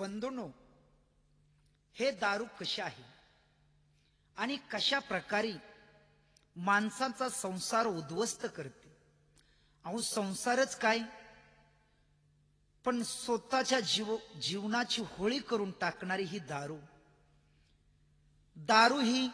बंधूंनो, हे दारू कशा आहे आणि कशा प्रकारे माणसाचा संसार उद्ध्वस्त करते. अहो संसारच काय, पण स्वतःच्या जीवनाची होळी करून टाकणारी ही दारू. दारू ही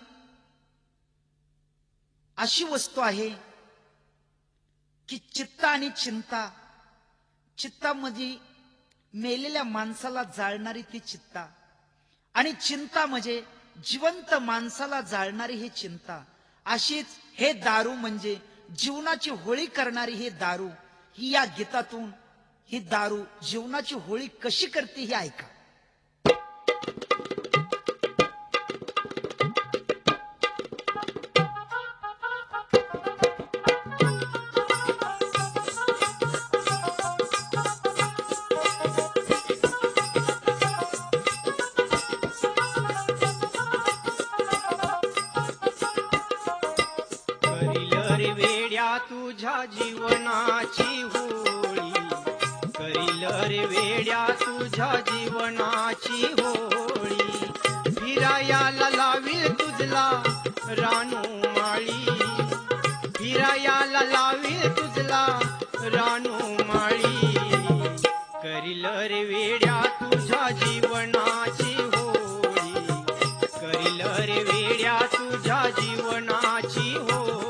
अशी वस्तू आहे की चित्ता आणि चिंता, चित्तामध्ये मेलेल्या माणसाला जाळणारी ती चित्ता, आणि चिंता म्हणजे जिवंत माणसाला जाळणारी ही चिंता. अशीच हे दारू म्हणजे जीवनाची होळी करणारी ही दारू. ही या गीतातून ही दारू जीवनाची होळी कशी करते हे ऐका. तुझ्या जीवनाची होळी करील रे वेड्या, तुझ्या जीवनाची होळी. फिरायाला लावील तुझला रानू माळी, फिरायाला लावील तुझला रानू माळी. करील रे वेड्या तुझ्या जीवनाची होळी, करील रे वेड्या तुझ्या जीवनाची होळी.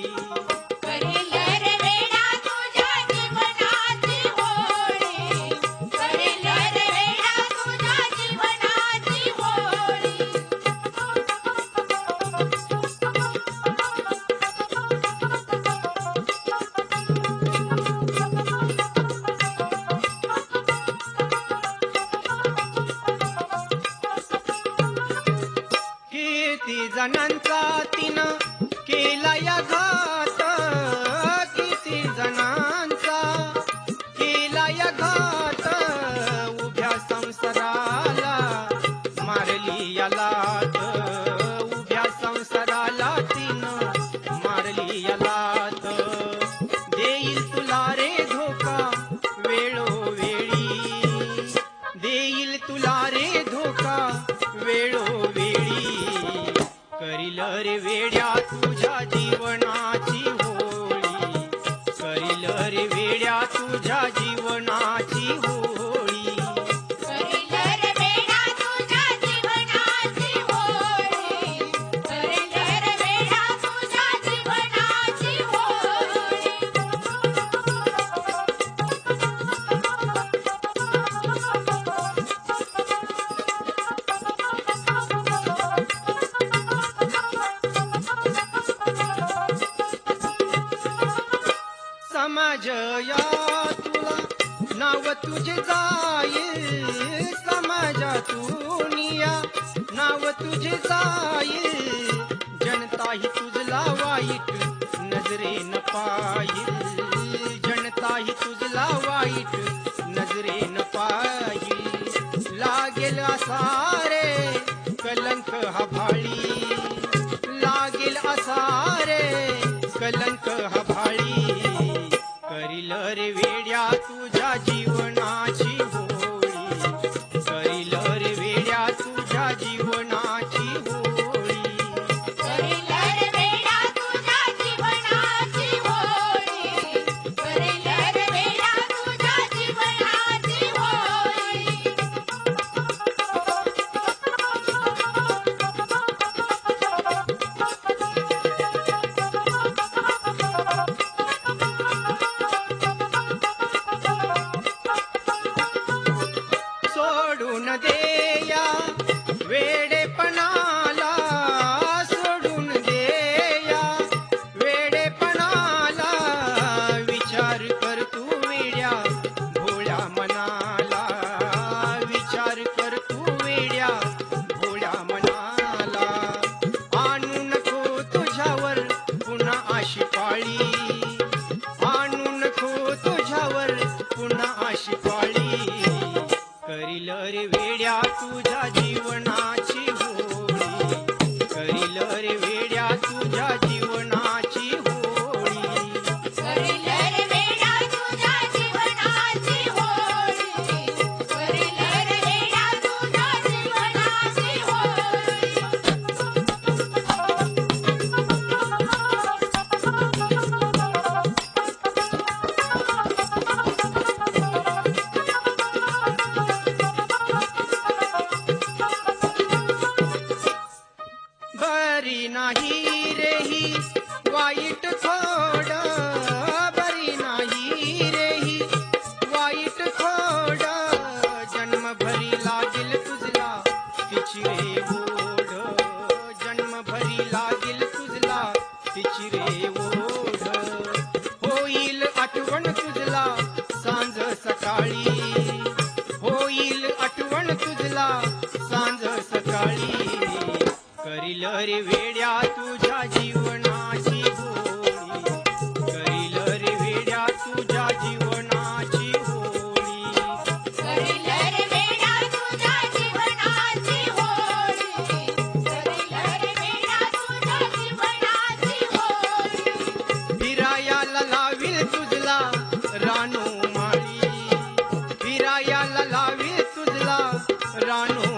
किती जणांचा तिनं केला या घात, किती जणांचा केला या घात. उभ्या संसाराला मारली या लाथ, उभ्या संसाराला तिनं मारली या लाथ. देईल तुला रे धोका वेळोवेळी, देईल तुला रे धोका वेळोवेळी. करील रे वेड्या तुझ्या जीवनाची होळी, करील रे वेड्या तुझ्या जीवनाची होळी. करील रे वेड्या तुझ्या जीवनाची होळी, करील रे वेड्या तुझ्या जीवनाची होळी. समाज या तुला नाव तुझे जाईल, समाजातून या नाव तुझे जाईल. जनता ही तुझला वाईट नजरेन पाहिल, जनता ही तुझला वाईट नजरेन पाहिल. लागेल असा रे कलंक हा भाळी, लागेल असा रे कलंक हा भाळी. करील रे वेड्या तुझ्या जीवनाची होळी, करील रे वेड्या तुझ्या जीवनाची होळी. करील रे वेड्या तुझ्या जीवनाची होळी, करील रे वेड्या तुझ्या जीवनाची होळी. सोडून देया वेडेपणाला, सोडून देया वेडेपणाला. विचार कर तू वेड्या भोळ्या मनाला, विचार कर तू वेड्या भोळ्या मनाला. आणू नको तुझ्यावर पुन्हा अशी पाळी, आणू नको तुझ्यावर पुन्हा अशी पाळी. करील रे वेड्या तुझ्या जीवनाची होळी, करील रे वेड्या तुझ्या जीवनाची होळी. करील रे वेड्या तुझ्या जीवनाची होळी, करील रे वेड्या जन्म भरी लागेल तुझला तिची रे ओढ, जन्म भरी लागेल तुझला तिची रे ओढ. होईल आठवण तुझला सांज सकाळी, होईल आठवण तुझला सांज सकाळी. करील रे वेड्या तुझ्या जीवनाची होळी, करील रे वेड्या तुझ्या जीवनाची होळी. करील रे वेड्या तुझ्या जीवनाची होळी, करील रे वेड्या तुझ्या जीवनाची होळी. फिरायाला लावील तुझला रानो माळी, फिरायाला लावील तुझला रानो